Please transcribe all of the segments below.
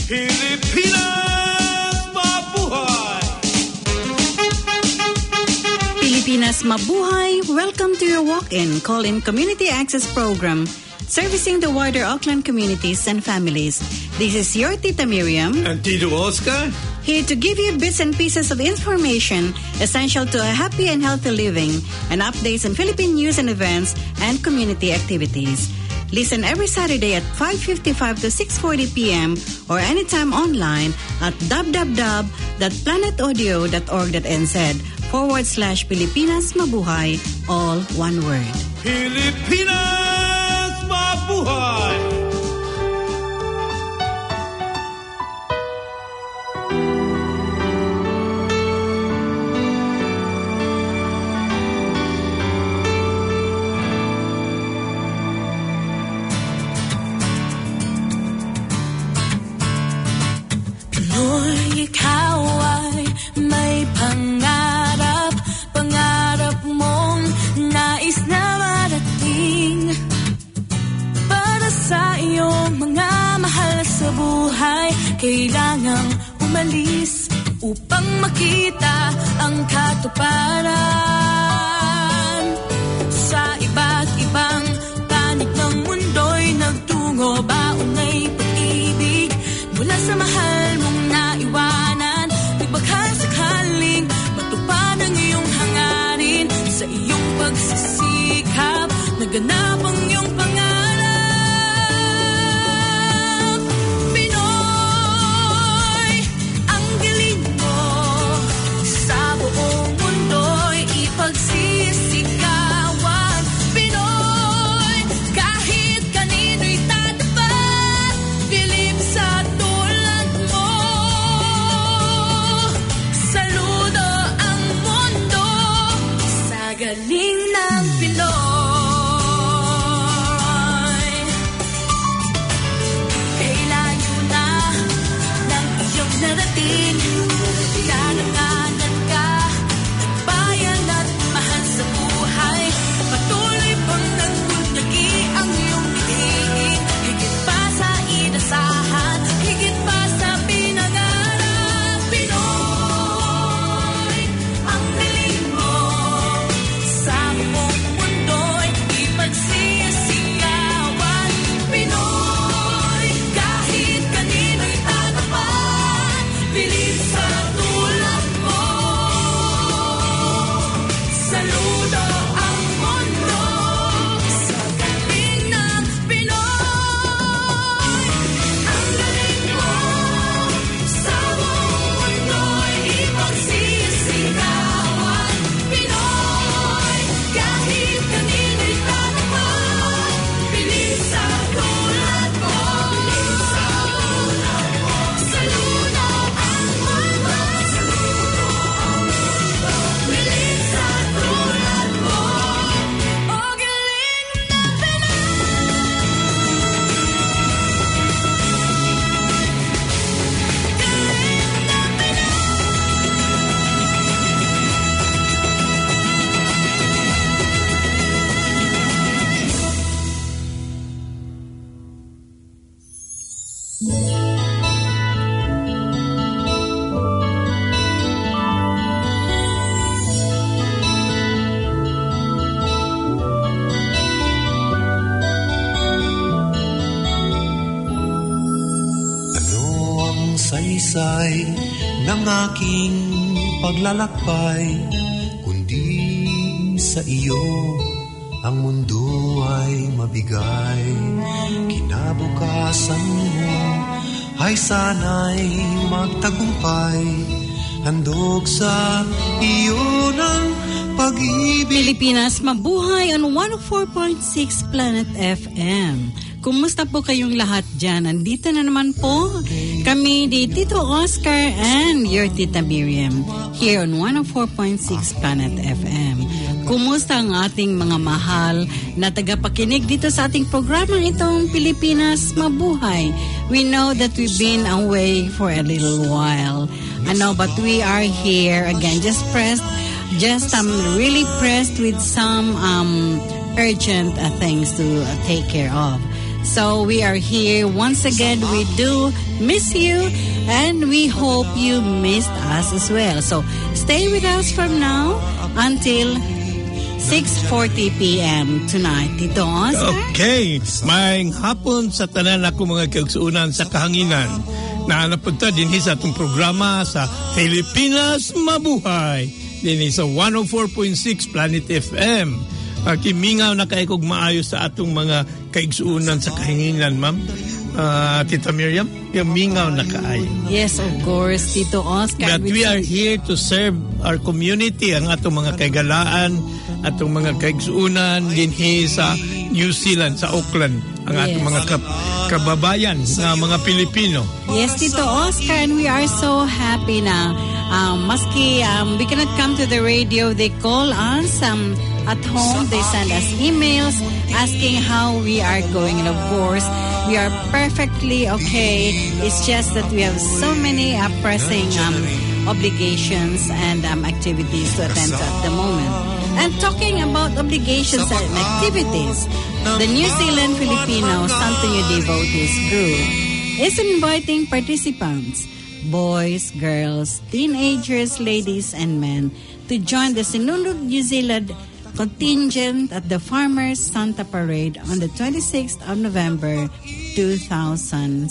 Pilipinas Mabuhay! Pilipinas Mabuhay, welcome to your walk-in call-in community access program servicing the wider Auckland communities and families. This is your Tita Miriam and Tito Oscar, here to give you bits and pieces of information essential to a happy and healthy living and updates on Philippine news and events and community activities. Listen every Saturday at 5:55 to 6:40 p.m. or anytime online at www.planetaudio.org.nz/Pilipinas Mabuhay, all one word. Pilipinas Mabuhay! Ikaw ay may pangarap, pangarap mong nais na marating. Para sa iyong mga mahal sa buhay, kailangang umalis upang makita ang katuparan. Sa iba't ibang panig ng mundo'y nagtungo, baon ay pag-ibig mula sa mahal mong naiwanan. Nagbakal sakaling matupad ang iyong hangarin, sa iyong pagsisikap naganap ang iyong pangarap. Pinoy, ang galing mo sa buong mundo'y ipagsisikawan. Pinoy, kahit kanino'y tatapat, bilib sa tulad mo. Saludo ang mundo sa galing ng Pinoy. Kailayo na ng iyong narating, karangalan ka, bayan at mahal sa buhay. Patuloy pang nagbunyagi ang iyong bigay, higit pa sa inasahan, higit pa sa pinangarap. Pinoy, ang galing mo sa buong mundo'y ipagsisigawan. Pinoy, kahit kanino'y tatapat, bilib sa tulad mo. Saludo ang mundo sa galing ng Pinoy. Ang galing mo sa buong mundo'y ipagsisigawan. Pinoy, kahit kanino'y tatapat, bilib sa tulad mo. Saludo ang mundo, bilib sa tulad mo. O galing ng Ano ang saysay ng aking paglalakbay, kundi sa iyo ang mundo ay mabigay. Kinabukasan mo ay sana'y magtagumpay, handog sa iyo ng pag-ibig. Pilipinas Mabuhay on 104.6 Planet FM. Kumusta po kayong lahat dyan? Andito na naman po kami di Tito Oscar and your Tita Miriam here on 104.6 Planet FM. Kumusta ang ating mga mahal na tagapakinig dito sa ating programang itong Pilipinas Mabuhay? We know that we've been away for a little while. But we are here again. I'm really pressed with some urgent things to take care of. So we are here once again. We do miss you, and we hope you missed us as well. So stay with us from now until 6:40 p.m. tonight. Tito Oscar? Okay, maayong hapon sa tanan ako mga kaigsuunan sa kahanginan. Naanapunta din sa atong programa sa Pilipinas Mabuhay. Din sa 104.6 Planet FM. Kimingaw na kayo kung maayos sa atong mga kaigsuunan sa kahanginan, ma'am. Tita Miriam, mingaw na kaayo. Yes, of course, Tito Oscar. But we are here to serve our community, ang atong mga kaigalaan, atong mga kaigsuunan dinhi sa New Zealand, sa Auckland, ang atong mga kababayan na mga Pilipino. Yes, Tito Oscar, and we are so happy na maski we cannot come to the radio, they call us at home, they send us emails asking how we are going, and of course we are perfectly okay. It's just that we have so many pressing obligations and activities to attend to at the moment. And talking about obligations and activities, the New Zealand Filipino Santo Niño Devotees Group is inviting participants, boys, girls, teenagers, ladies, and men, to join the Sinulog New Zealand contingent at the Farmers Santa Parade on the 26th of November 2017.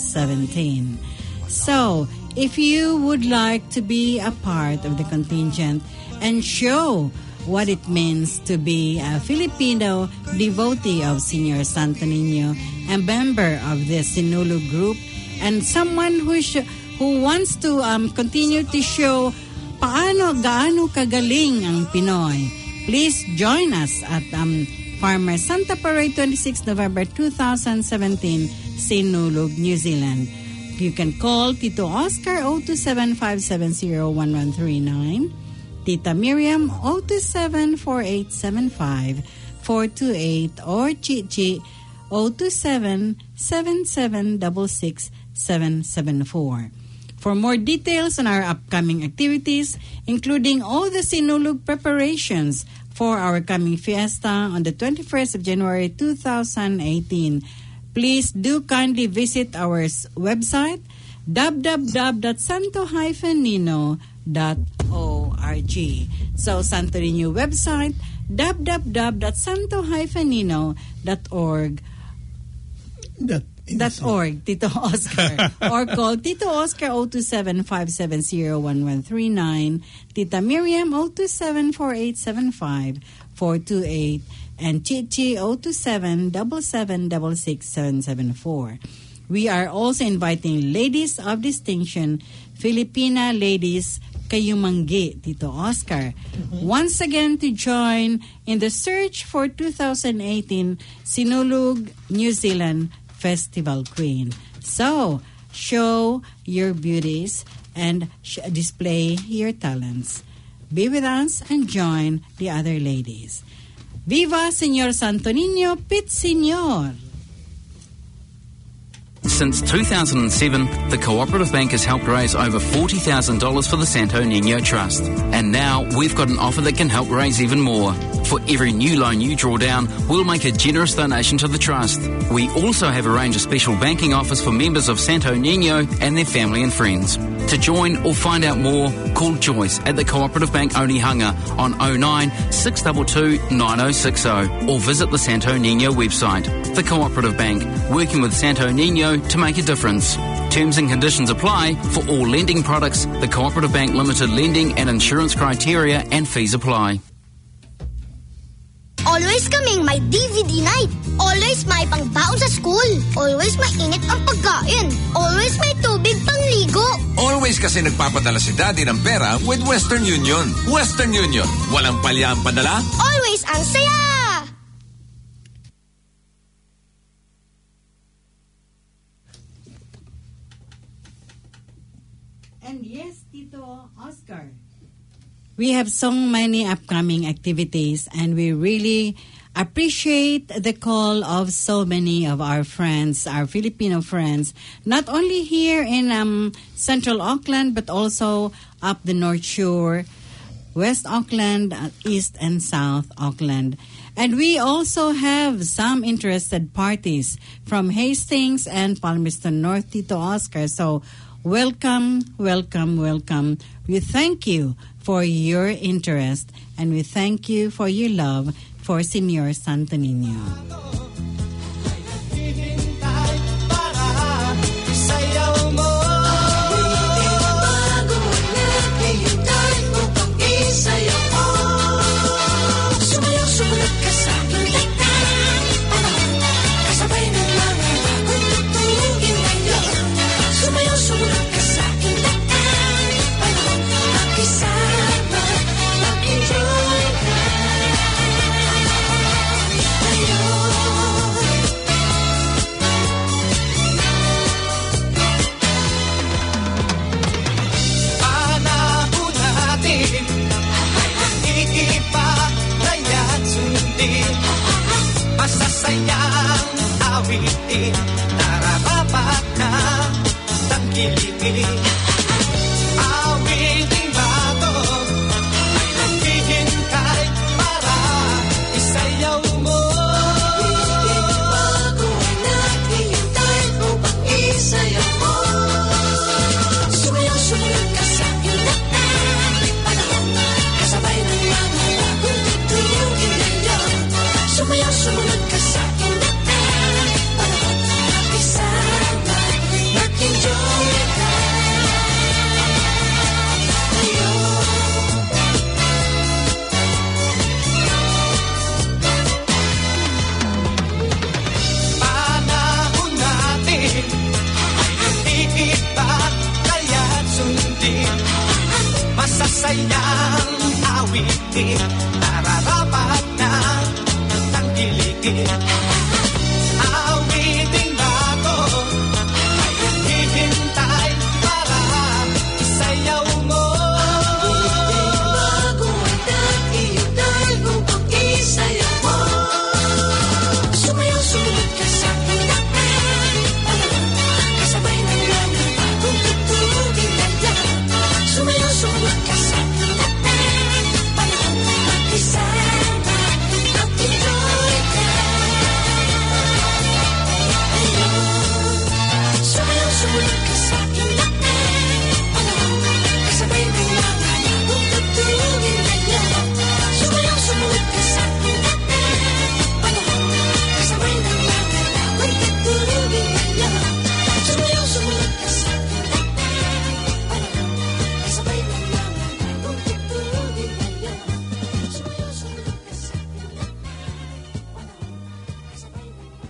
So, if you would like to be a part of the contingent and show what it means to be a Filipino devotee of Senior Santo Niño, a member of the Sinulog group, and someone who wants to continue to show gaano kagaling ang Pinoy, please join us at Farmers Santa Parade 26 November 2017, Sinulog, New Zealand. You can call Tito Oscar 027-570-1139, Tita Miriam 027-4875-428, or Chichi 027-7766-774. For more details on our upcoming activities, including all the Sinulog preparations for our coming fiesta on the 21st of January 2018, please do kindly visit our website, www.santo-nino.org. So, Santo Niño website, www.santo-nino.org. .org, Tito Oscar. Or call Tito Oscar 027-570-1139, Tita Miriam 027-4875-428, and Chichi 027-7766-774. We are also inviting ladies of distinction, Filipina ladies Kayumanggi, Tito Oscar, once again to join in the search for 2018 Sinulog New Zealand Festival Queen. So, show your beauties and display your talents. Be with us and join the other ladies. Viva Señor Santo Niño, Pit Señor! Since 2007, the Cooperative Bank has helped raise over $40,000 for the Santo Niño Trust. And now we've got an offer that can help raise even more. For every new loan you draw down, we'll make a generous donation to the Trust. We also have a range of special banking offers for members of Santo Niño and their family and friends. To join or find out more, call Joyce at the Cooperative Bank Onehunga on 09 622 9060 or visit the Santo Niño website. The Cooperative Bank, working with Santo Niño to make a difference. Terms and conditions apply for all lending products. The Cooperative Bank Limited lending and insurance criteria and fees apply. Always kaming may DVD night. Always may pangbaon sa school. Always mainit ang pagkain. Always may tubig pangligo. Always kasi nagpapadala si Daddy ng pera with Western Union. Western Union. Walang palya ang padala. Always ang saya! And yes, Tito Oscar, we have so many upcoming activities, and we really appreciate the call of so many of our friends, our Filipino friends, not only here in Central Auckland, but also up the North Shore, West Auckland, East and South Auckland. And we also have some interested parties from Hastings and Palmerston North, Tito Oscar. So welcome, welcome, welcome. We thank you for your interest and we thank you for your love for Senior Santo Niño. Nararapat na tangkilikin. Awiting bato ay naghihintay para isayaw mo. Awiting bato ay naghihintay upang isayaw mo. Sumayaw-sumunod ka sa aking lahat, panahon kasabay ng mga bagong tutugin ngayon. Sumayaw-sumunod ka sa aking lahat. Masasayang awitin, nararapat na tangkilikin. Awiting bago ay naghihintay para isayaw mo. Awiting bago ay naghihintay upang isayaw mo. Sumayaw-sumunod ka sa aking lahat, kasabay ng mga bagong tutugin ngayon. Sumayaw-sumunod ka sa aking lahat, panahon mag-isama at enjoy ka. Sumayaw-sumunod ka sa aking lahat, panahon kasabay ng mga bagong tutugin ngayon. Sumayaw-sumunod ka sa aking lahat, panahon kasabay ng mga bagong tutugin ngayon. Sumayaw-sumunod ka sa aking lahat, panahon kasabay ng mga bagong tutugin ngayon. Sumayaw-sumunod ka sa aking lahat, panahon kasabay ng mga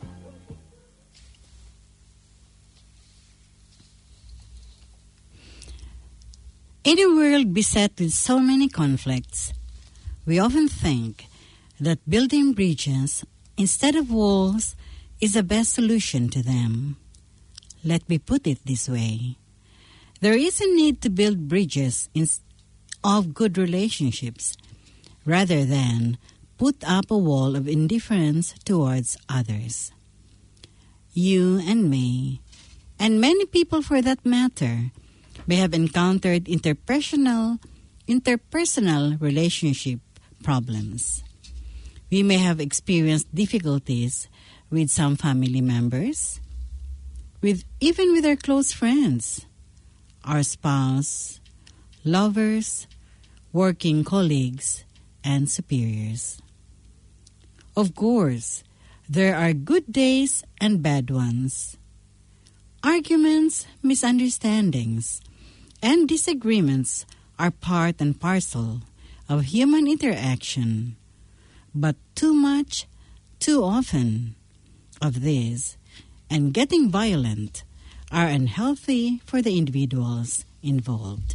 In a world beset with so many conflicts, we often think that building bridges instead of walls is the best solution to them. Let me put it this way. There is a need to build bridges of good relationships rather than put up a wall of indifference towards others. You and me, and many people for that matter, may have encountered interpersonal relationship problems. We may have experienced difficulties with some family members, even with our close friends, our spouse, lovers, working colleagues, and superiors. Of course, there are good days and bad ones. Arguments, misunderstandings, and disagreements are part and parcel of human interaction, but too much, too often of this, and getting violent, are unhealthy for the individuals involved.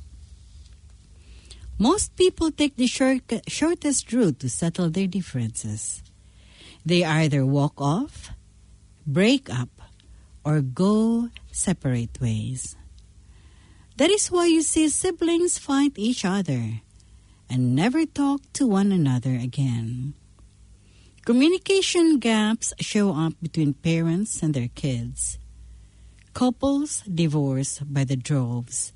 Most people take the shortest route to settle their differences. They either walk off, break up, or go separate ways. That is why you see siblings fight each other and never talk to one another again. Communication gaps show up between parents and their kids. Couples divorce by the droves.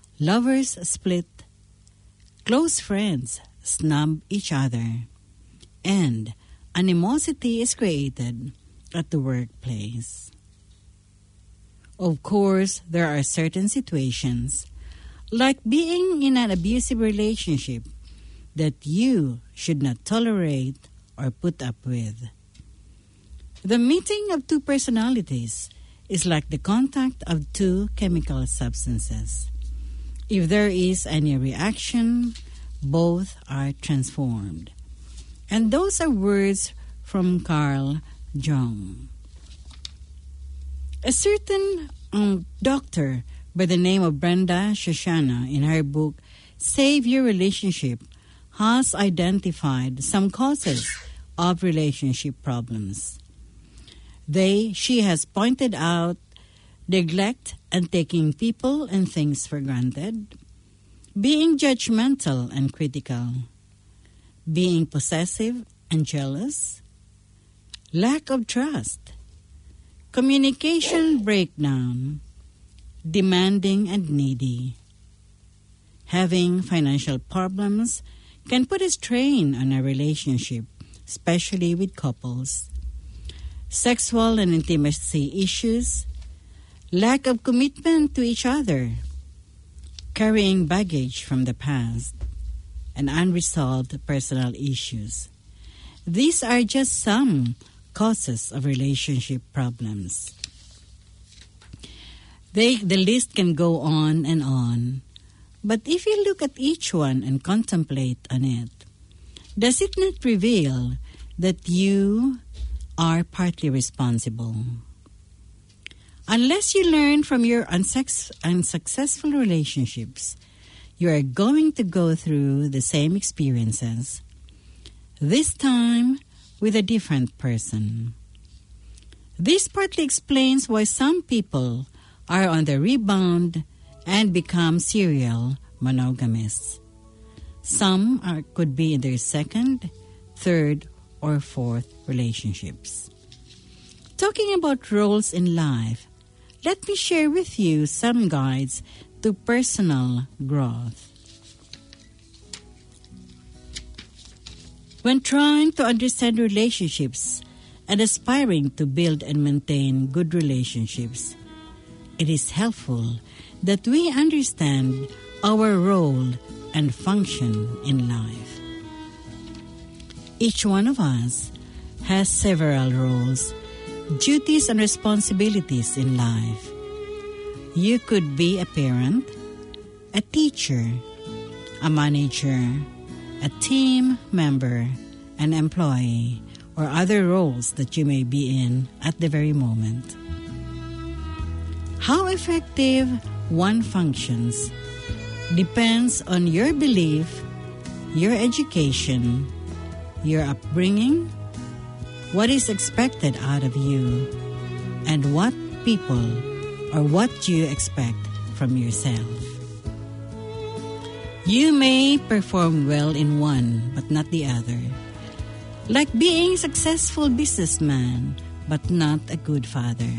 Lovers split. Close friends snub each other. and animosity is created at the workplace. Of course, there are certain situations, like being in an abusive relationship, that you should not tolerate or put up with. The meeting of two personalities is like the contact of two chemical substances. If there is any reaction, both are transformed. And those are words from Carl Jung. A certain doctor by the name of Brenda Shoshana, in her book Save Your Relationship, has identified some causes of relationship problems. She has pointed out neglect and taking people and things for granted, being judgmental and critical, being possessive and jealous, lack of trust, communication breakdown, demanding and needy. Having financial problems can put a strain on a relationship, especially with couples. Sexual and intimacy issues, lack of commitment to each other, carrying baggage from the past, and unresolved personal issues. These are just some causes of relationship problems. The list can go on, but if you look at each one and contemplate on it, does it not reveal that you are partly responsible? Unless you learn from your unsuccessful relationships, you are going to go through the same experiences, this time with a different person. This partly explains why some people are on the rebound and become serial monogamists. Some could be in their second, third, or fourth relationships. Talking about roles in life, let me share with you some guides to personal growth. When trying to understand relationships and aspiring to build and maintain good relationships, it is helpful that we understand our role and function in life. Each one of us has several roles, duties, and responsibilities in life. You could be a parent, a teacher, a manager, a team member, an employee, or other roles that you may be in at the very moment. How effective one functions depends on your belief, your education, your upbringing, what is expected out of you, and what people or what you expect from yourself. You may perform well in one but not the other, like being a successful businessman but not a good father.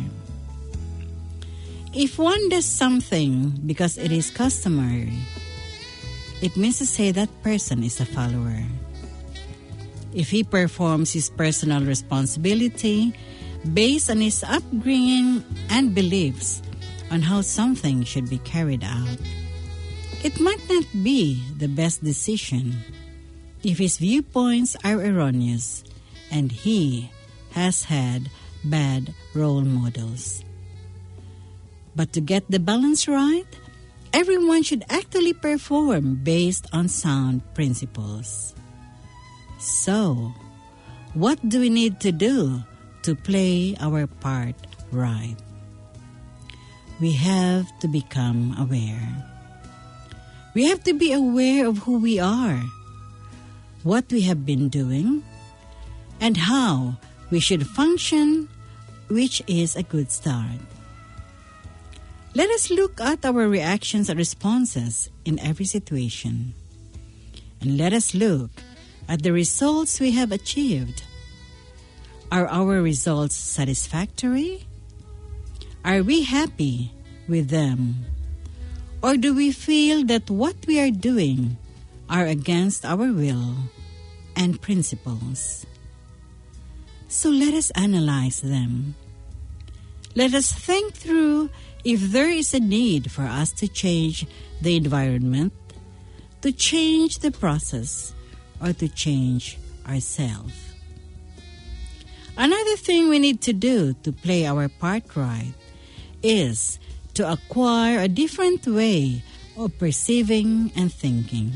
If one does something because it is customary, it means to say that person is a follower. If he performs his personal responsibility based on his upbringing and beliefs on how something should be carried out, it might not be the best decision if his viewpoints are erroneous and he has had bad role models. But to get the balance right, everyone should actually perform based on sound principles. So, what do we need to do to play our part right? We have to become aware. We have to be aware of who we are, what we have been doing, and how we should function, which is a good start. Let us look at our reactions and responses in every situation. And let us look at the results we have achieved. Are our results satisfactory? Are we happy with them? Or do we feel that what we are doing are against our will and principles. So let us analyze them. Let us think through if there is a need for us to change the environment, to change the process, or to change ourselves. Another thing we need to do to play our part right is to acquire a different way of perceiving and thinking.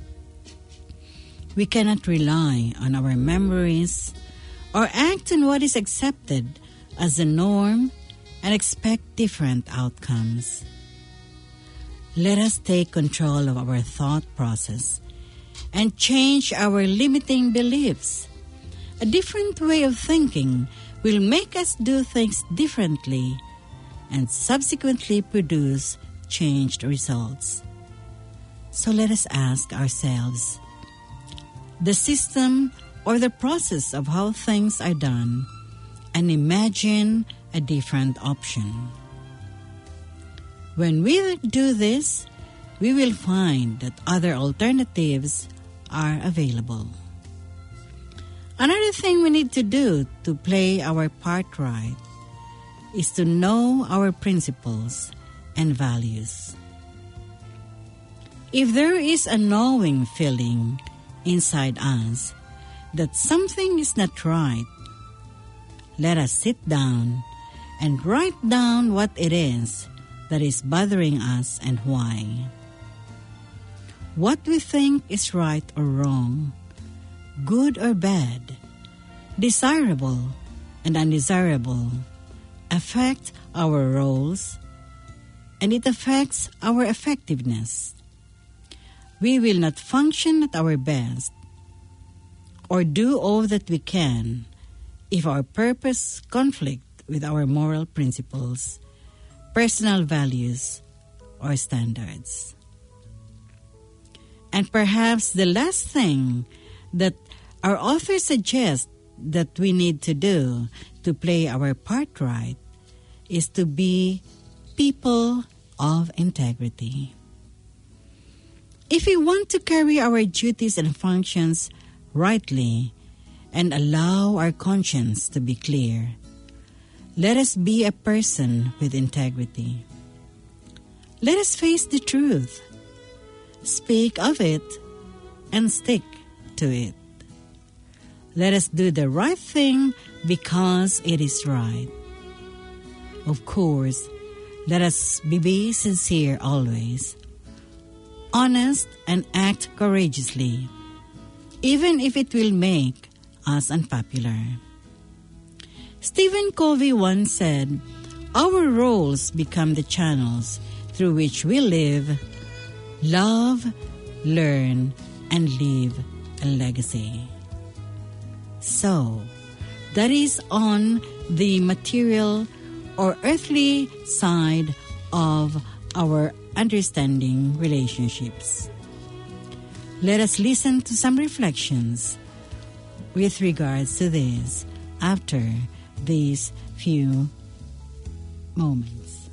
We cannot rely on our memories or act on what is accepted as the norm and expect different outcomes. Let us take control of our thought process and change our limiting beliefs. A different way of thinking will make us do things differently and subsequently produce changed results. So let us ask ourselves, the system or the process of how things are done, and imagine a different option. When we do this, we will find that other alternatives are available. Another thing we need to do to play our part right is to know our principles and values. If there is a knowing feeling inside us that something is not right, let us sit down and write down what it is that is bothering us and why. What we think is right or wrong, good or bad, desirable and undesirable, affect our roles, and it affects our effectiveness. We will not function at our best or do all that we can if our purpose conflict with our moral principles, personal values, or standards. And perhaps the last thing that our author suggests that we need to do to play our part right is to be people of integrity. If we want to carry our duties and functions rightly and allow our conscience to be clear, let us be a person with integrity. Let us face the truth, speak of it, and stick to it. Let us do the right thing because it is right. Of course, let us be sincere always, honest, and act courageously, even if it will make us unpopular. Stephen Covey once said, "Our roles become the channels through which we live, love, learn, and leave a legacy." So, that is on the material or earthly side of our understanding relationships. Let us listen to some reflections with regards to this after these few moments.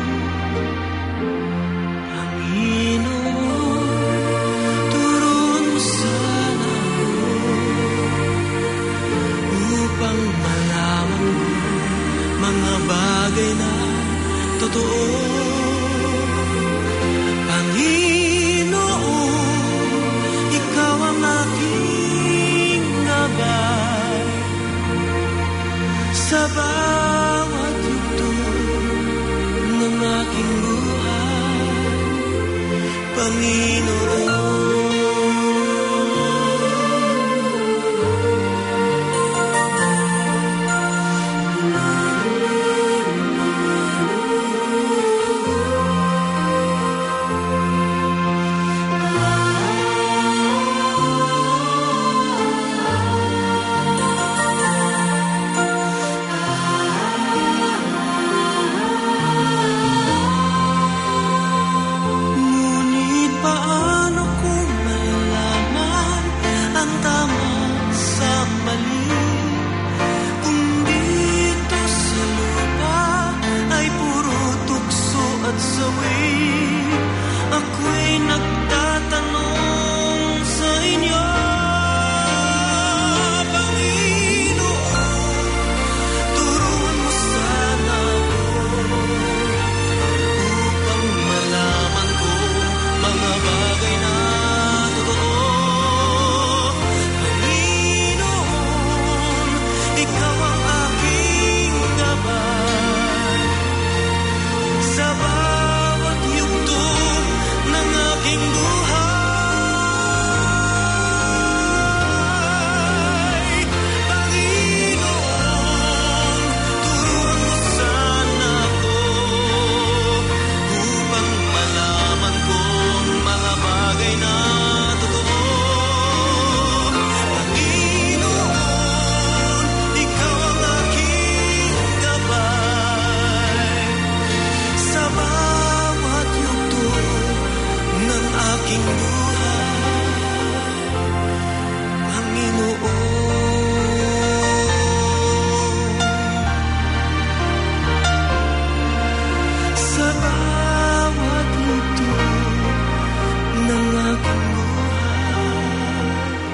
Turun totoo. Panginoon, ikaw ang aking gabay sa bawat yugto ng aking buhay. Panginoon, ngunit paano kung malaman ang tama sa mali? Kung dito sa lupa ay puro tukso at sawi, ako'y nagtatanong sa inyo. Panginoon, turuan mo sana ako upang malaman ko mga bagay na totoo. Panginoon, ikaw ang aking gabay sa bawat yugto ng aking buhay. Panginoon, turuan mo sana ako upang malaman ko ang mga bagay na totoo. Panginoon, ikaw ang aking gabay sa bawat yugto ng aking buhay. Panginoon, sa bawat yugto ng aking buhay.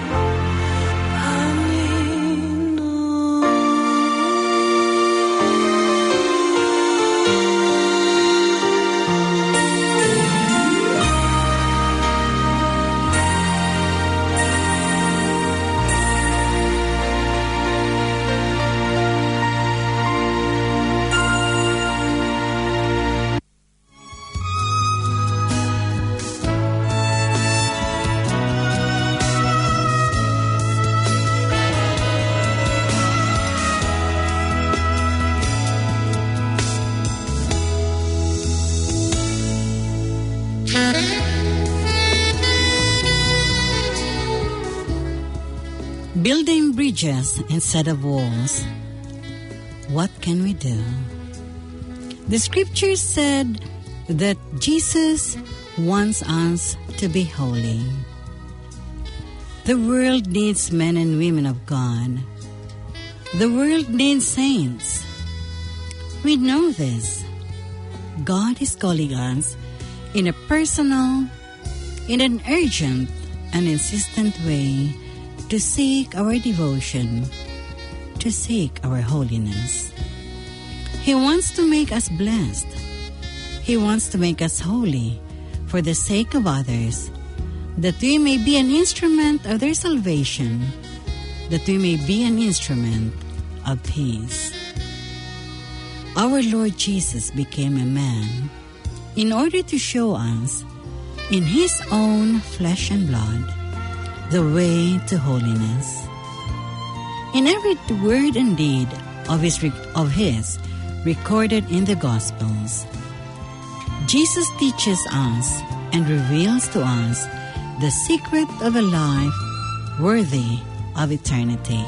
Building bridges instead of walls. What can we do? The scripture said that Jesus wants us to be holy. The world needs men and women of God. The world needs saints. We know this. God is calling us in a personal, in an urgent and insistent way to seek our devotion, to seek our holiness. He wants to make us blessed. He wants to make us holy for the sake of others, that we may be an instrument of their salvation, that we may be an instrument of peace. Our Lord Jesus became a man in order to show us in His own flesh and blood the way to holiness. In every word and deed of his recorded in the Gospels, Jesus teaches us and reveals to us the secret of a life worthy of eternity.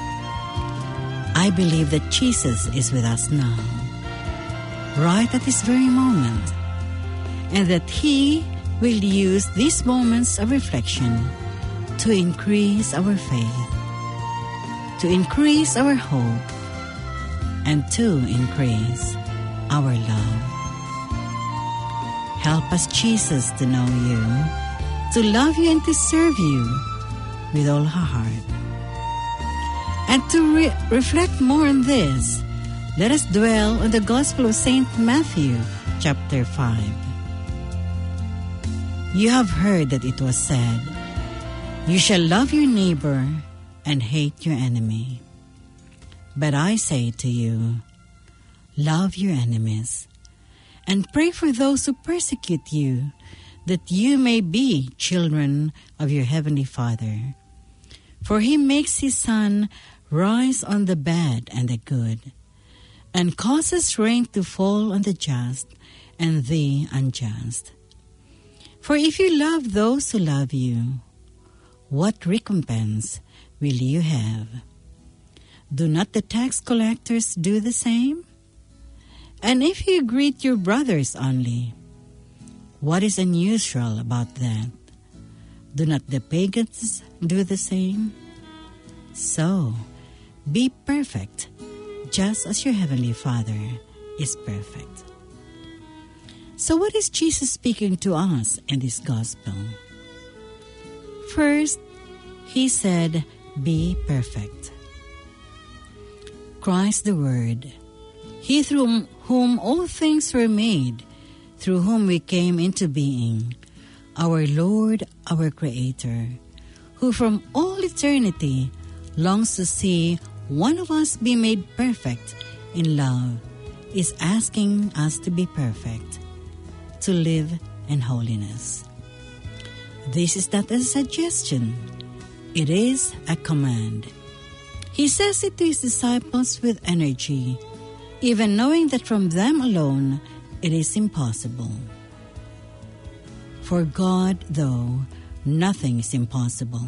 I believe that Jesus is with us now, right at this very moment, and that He will use these moments of reflection to increase our faith, to increase our hope, and to increase our love. Help us, Jesus, to know You, to love You, and to serve You with all our heart. And to reflect more on this, Let us dwell on the Gospel of St. Matthew, chapter 5. You have heard that it was said, "You shall love your neighbor and hate your enemy." But I say to you, love your enemies and pray for those who persecute you, that you may be children of your heavenly Father. For he makes his sun rise on the bad and the good, and causes rain to fall on the just and the unjust. For if you love those who love you, what recompense will you have? Do not the tax collectors do the same? And if you greet your brothers only, what is unusual about that? Do not the pagans do the same? So, be perfect, just as your heavenly Father is perfect. So what is Jesus speaking to us in this gospel? First, he said, be perfect. Christ the Word, he through whom all things were made, through whom we came into being, our Lord, our Creator, who from all eternity longs to see one of us be made perfect in love, is asking us to be perfect, to live in holiness. This is not a suggestion. It is a command. He says it to his disciples with energy, even knowing that from them alone it is impossible. For God, though, nothing is impossible.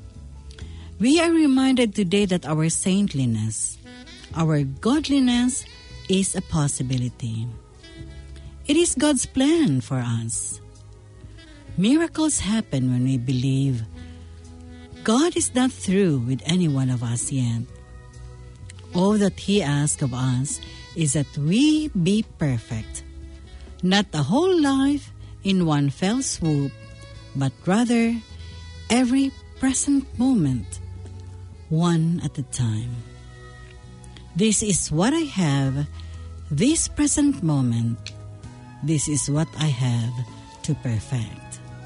We are reminded today that our saintliness, our godliness, is a possibility. It is God's plan for us. Miracles happen when we believe. God is not through with any one of us yet. All that he asks of us is that we be perfect. Not a whole life in one fell swoop, but rather every present moment, one at a time. This is what I have, this present moment. This is what I have to perfect.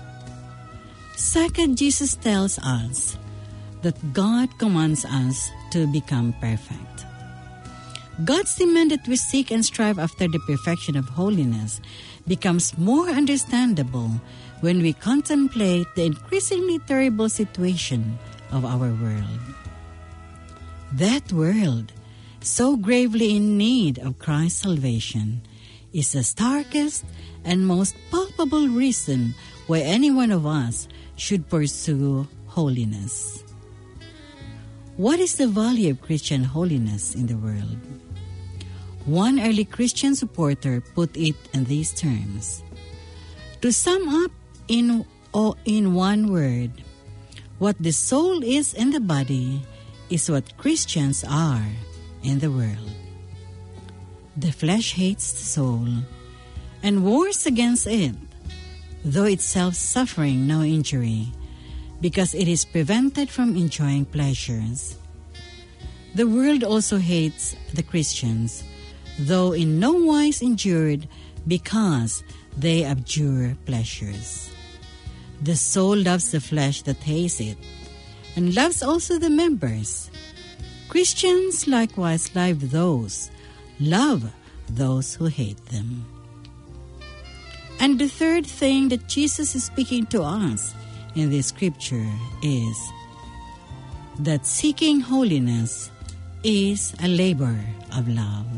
Second, Jesus tells us that God commands us to become perfect. God's demand that we seek and strive after the perfection of holiness becomes more understandable when we contemplate the increasingly terrible situation of our world. That world, so gravely in need of Christ's salvation, is the starkest and most palpable reason why any one of us should pursue holiness. What is the value of Christian holiness in the world? One early Christian supporter put it in these terms. To sum up in one word, what the soul is in the body is what Christians are in the world. The flesh hates the soul and wars against it, though itself suffering no injury, because it is prevented from enjoying pleasures. The world also hates the Christians, though in no wise injured, because they abjure pleasures. The soul loves the flesh that hates it, and loves also the members. Christians likewise love those who hate them. And the third thing that Jesus is speaking to us in this scripture is that seeking holiness is a labor of love.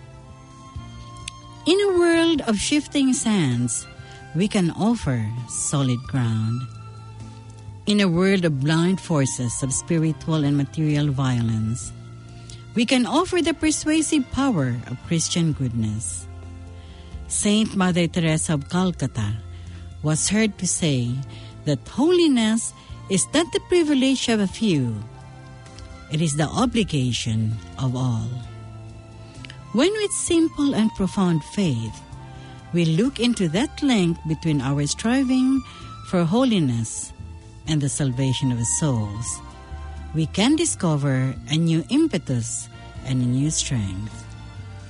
In a world of shifting sands, we can offer solid ground. In a world of blind forces of spiritual and material violence, we can offer the persuasive power of Christian goodness. Saint Mother Teresa of Calcutta was heard to say that holiness is not the privilege of a few, it is the obligation of all. When with simple and profound faith, we look into that link between our striving for holiness and the salvation of souls, we can discover a new impetus and a new strength.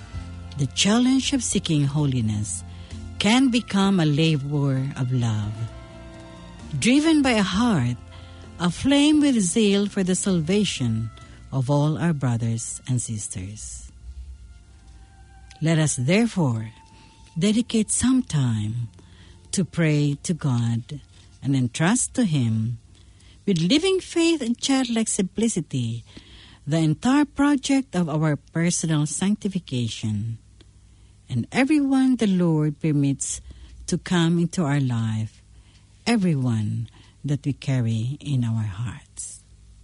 the challenge of seeking holiness can become a labor of love, driven by a heart aflame with zeal for the salvation of all our brothers and sisters. Let us therefore dedicate some time to pray to God and entrust to Him, with living faith and childlike simplicity, the entire project of our personal sanctification, and everyone the Lord permits to come into our life, everyone that we carry in our hearts.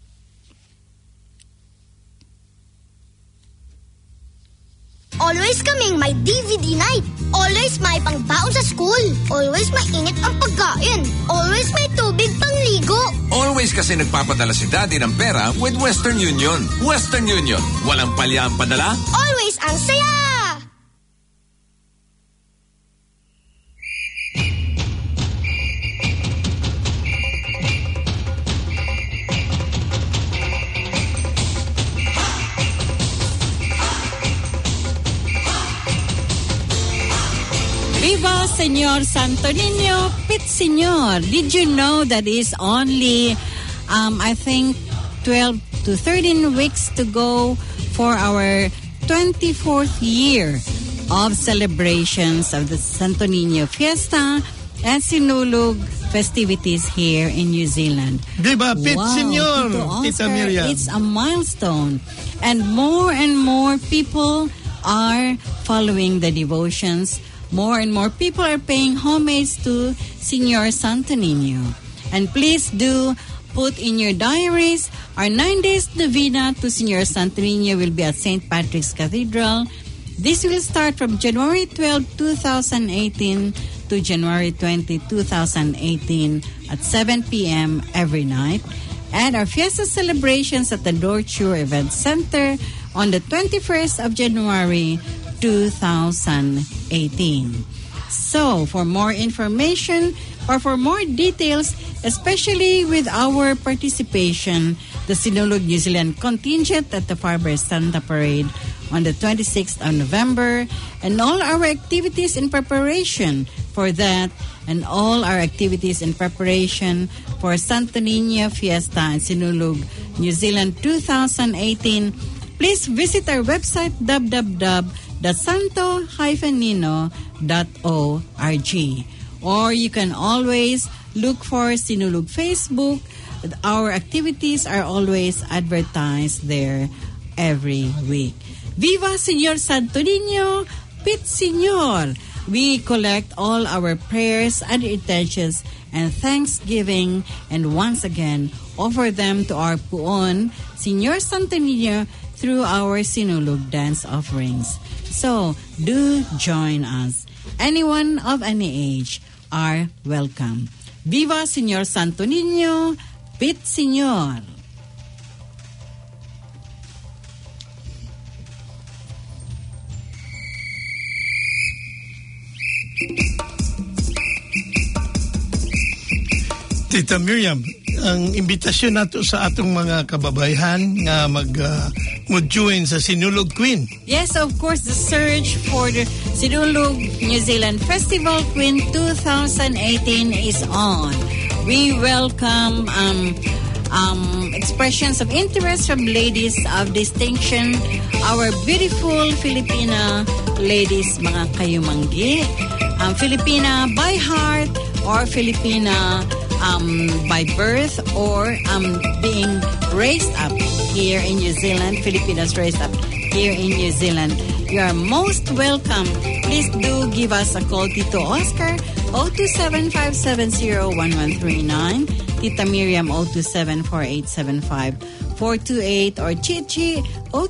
Always kaming may DVD night. Always may pangbaon sa school. Always mainit ang pagkain. Always may tubig pangligo. Always kasi nagpapadala si Daddy ng pera with Western Union. Western Union. Walang palya ang padala. Always ang saya! Viva Señor Santo Niño, Pit Señor. Did you know that is only, I think, 12 to 13 weeks to go for our 24th year of celebrations of the Santo Niño Fiesta and Sinulog festivities here in New Zealand. Viva Pit Wow, Señor, Tito Tita Oscar, Miriam. it's a milestone. And more people are following the devotions. More and more people are paying homage to Señor Santo Niño. And please do put in your diaries, our 9 days novena to Señor Santo Niño will be at St. Patrick's Cathedral. This will start from January 12, 2018 to January 20, 2018 at 7 p.m. every night. And our Fiesta celebrations at the Dorchur Event Center on the 21st of January 2018. So, for more information or for more details, especially with our participation, the Sinulog New Zealand contingent at the Faber Santa Parade on the 26th of November, and all our activities in preparation for that, and all our activities in preparation for Santo Niño Fiesta and Sinulog New Zealand 2018, please visit our website www.santo-nino.org, or you can always look for Sinulog Facebook. Our activities are always advertised there every week. Viva Señor Santo Niño, Pit Señor! We collect all our prayers and intentions and thanksgiving, and once again offer them to our Puon, Señor Santo Niño, through our Sinulog dance offerings. So, do join us. Anyone of any age are welcome. Viva Señor Santo Niño, Pit Señor! Tita Miriam, ang imbitasyon nato sa atong mga kababayan nga mag-join sa Sinulog Queen. Yes, of course, the search for the Sinulog New Zealand Festival Queen 2018 is on. We welcome expressions of interest from ladies of distinction, our beautiful Filipina ladies, mga kayumanggi, Filipina by heart or Filipina by birth, or being raised up here in New Zealand, Filipinas raised up here in New Zealand. You are most welcome. Please do give us a call, Tito Oscar, 027-570-1139, Tita Miriam, 027-4875-428, or Chichi,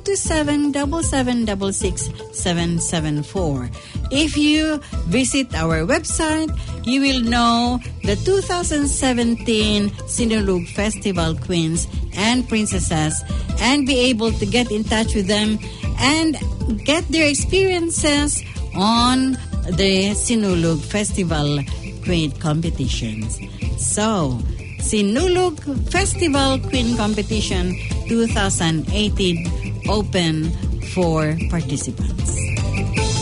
027-7766-774. If you visit our website, you will know the 2017 Sinulog Festival Queens and Princesses, and be able to get in touch with them and get their experiences on the Sinulog Festival Queen competitions. So, Sinulog Festival Queen Competition 2018 open for participants.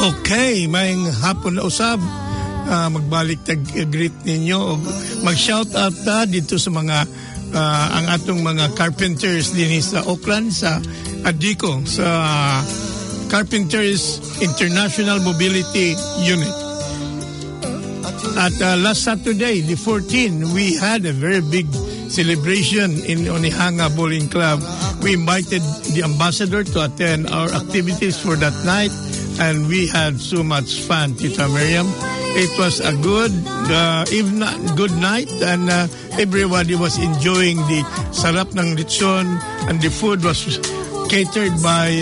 Okay, may hapon na usab. Magbalik tag-greet ninyo o mag-shout out dito sa mga ang atong mga carpenters din sa Auckland, sa Adiko, sa Carpenters International Mobility Unit. At last Saturday, the 14th, we had a very big celebration in Onehanga Bowling Club. We invited the ambassador to attend our activities for that night, and we had so much fun, Tita Miriam. It was a good good night, and everybody was enjoying the sarap ng lechon, and the food was catered by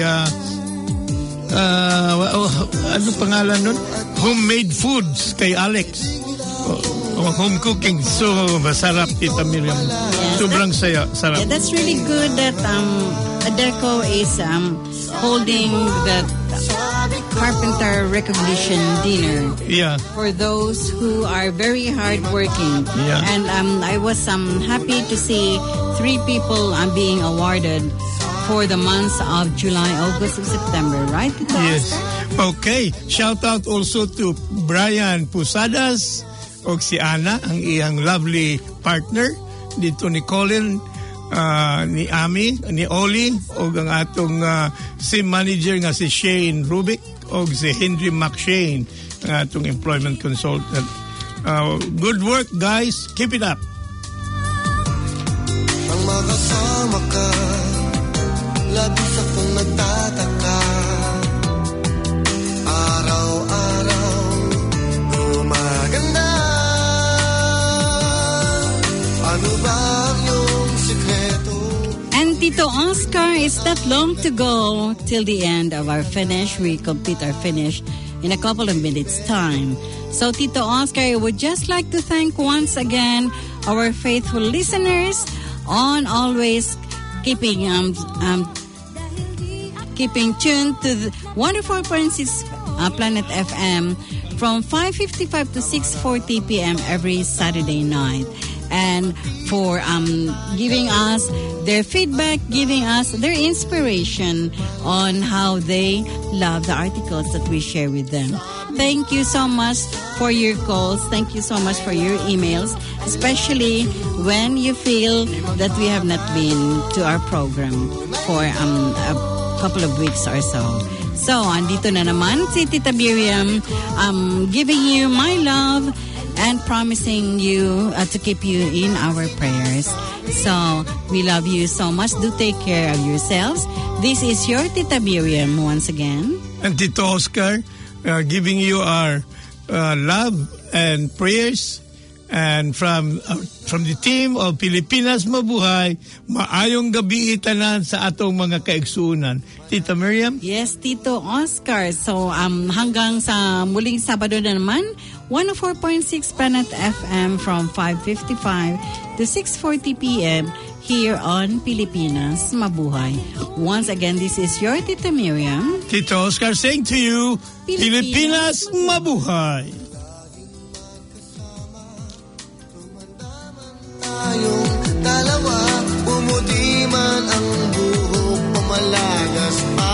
ano pangalan nun? Homemade foods kay Alex. Home cooking. So masarap, Tita Miriam. Sobrang sarap. Yeah, that's really good that Adeco is holding the Carpenter Recognition Dinner. Yeah. For those who are very hardworking. Yeah. And I was happy to see 3 people being awarded for the months of July, August, and September, right? Yes. Okay. Shout out also to Brian Pusadas o si Ana, ang iyang lovely partner dito ni Colin, ni Ami, ni Oli, o ang atong sim manager nga si Shane Rubik o si Henry McShane, ang atong employment consultant. Good work, guys. Keep it up. Ang makasama ka, labis akong nagtataka. Araw-araw gumaganda. Ano ba ang iyong sikreto? And Tito Oscar, it's not long to go till the end of our finish. We complete our finish in a couple of minutes' time. So, Tito Oscar, I would just like to thank once again our faithful listeners on always keeping tuned to the 104.6 Planet FM from 5:55 to 6:40 p.m. every Saturday night. And for giving us their feedback, giving us their inspiration on how they love the articles that we share with them. Thank you so much for your calls. Thank you so much for your emails, especially when you feel that we have not been to our program for a couple of weeks or so. So, andito na naman si Tita Miriam, giving you my love and promising you to keep you in our prayers. So, we love you so much. Do take care of yourselves. This is your Tita Miriam once again. And Tito Oscar, giving you our love and prayers. And from the team of Pilipinas Mabuhay, maayong gabi itanan sa atong mga kaigsuunan. Tita Miriam? Yes, Tito Oscar. So, hanggang sa muling Sabado na naman, 104.6 Planet FM from 5:55 to 6:40 p.m. here on Pilipinas Mabuhay. Once again, this is your Tita Miriam. Tito Oscar saying to you, Pilipinas Mabuhay. Tayong dalawa, pumuti man ang buhok, pamalagas pa.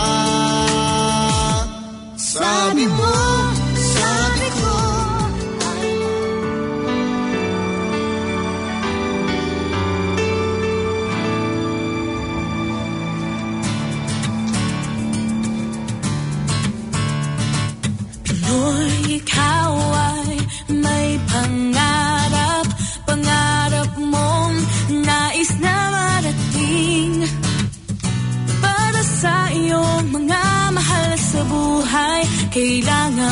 Sabi mo, sabi ko, Pinoy, ikaw ay may pangarap. Pangarap mong nais na marating. Para sa iyong mga mahal sa buhay, kailangan